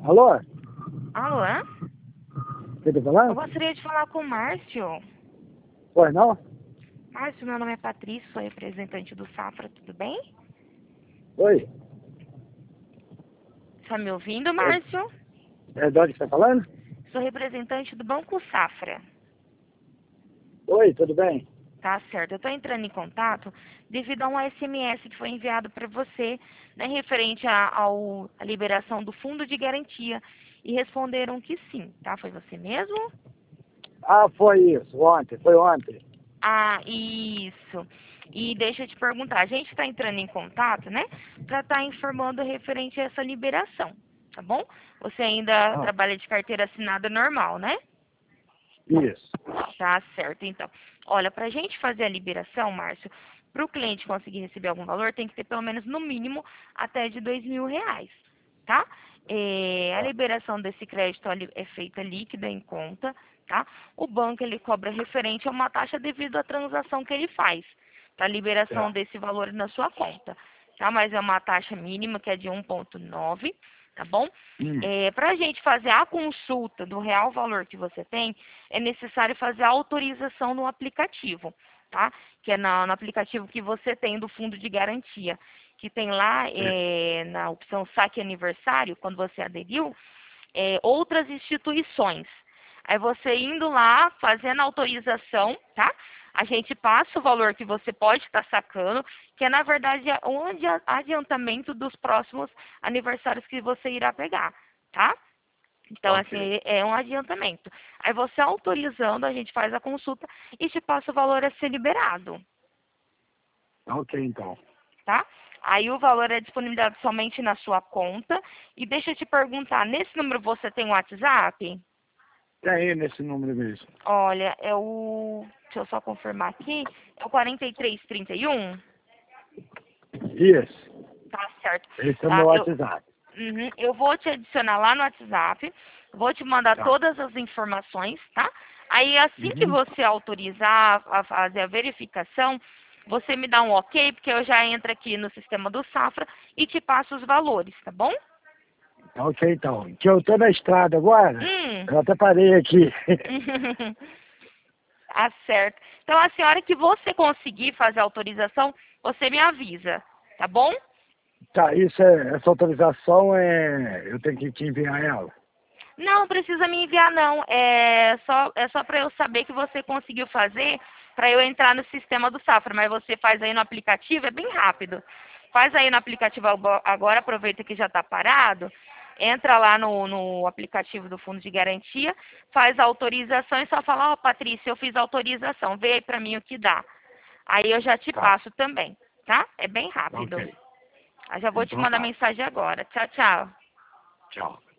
Alô? Alô? Quem tá Eu falando? gostaria de falar com o Márcio. Pois não? Márcio, meu nome é Patrícia, sou representante do Safra, tudo bem? Oi? Tá me ouvindo, Márcio? É de onde que você tá falando? Sou representante do Banco Safra. Oi, tudo bem? Tá certo. Eu estou entrando em contato devido a um SMS que foi enviado para você, né, referente à liberação do fundo de garantia. E responderam que sim, tá? Foi você mesmo? Ah, foi isso, foi ontem. Ah, isso. E deixa eu te perguntar, a gente está entrando em contato, né, para estar informando referente a essa liberação, tá bom? Você ainda Ah, trabalha de carteira assinada normal, né? isso. Tá certo, então. Olha, para a gente fazer a liberação, Márcio, para o cliente conseguir receber algum valor, tem que ter pelo menos, no mínimo, até de R$ 2.000, tá? A Ah, liberação desse crédito é feita líquida em conta, tá? O banco, ele cobra referente a uma taxa devido à transação que ele faz, para liberação tá. desse valor na sua conta, tá? Mas é uma taxa mínima, que é de 1,9, tá bom? Hum, Para a gente fazer a consulta do real valor que você tem, é necessário fazer a autorização no aplicativo, tá? Que é no aplicativo que você tem do fundo de garantia, que tem lá na opção saque aniversário, quando você aderiu, outras instituições. Aí você indo lá, fazendo a autorização, tá? A gente passa o valor que você pode estar sacando, que é na verdade um adiantamento dos próximos aniversários que você irá pegar, tá? Então, ok. assim, é um adiantamento. Aí você autorizando, a gente faz a consulta e te passa o valor a ser liberado, Ok, então. tá? Aí o valor é disponibilizado somente na sua conta. E deixa eu te perguntar, nesse número você tem o WhatsApp? E aí, nesse número mesmo? Olha, é o... Deixa eu só confirmar aqui. É o 4331? Isso. Tá certo. Esse é o meu Tá, WhatsApp. eu vou te adicionar lá no WhatsApp, vou te mandar Tá. todas as informações, tá? Aí assim que Uhum. você autorizar a fazer a verificação, você me dá um ok, porque eu já entro aqui no sistema do Safra e te passo os valores, tá bom? Ok, então. Que eu tô na estrada agora, Hum. eu até parei aqui. Tá certo. Então, a senhora que você conseguir fazer a autorização, você me avisa, tá bom? Tá, essa autorização eu tenho que te enviar ela. Não precisa me enviar, não. É só para eu saber que você conseguiu fazer, para eu entrar no sistema do Safra. Mas você faz aí no aplicativo, é bem rápido. Faz aí no aplicativo agora, aproveita que já está parado. Entra lá no aplicativo do Fundo de Garantia, faz a autorização e só fala, ó, Patrícia, eu fiz a autorização, vê aí para mim o que dá. Aí eu já te Tá, passo também, tá? É bem rápido. ok. Eu já vou te Então mandar tá. mensagem agora. Tchau, tchau. Tchau.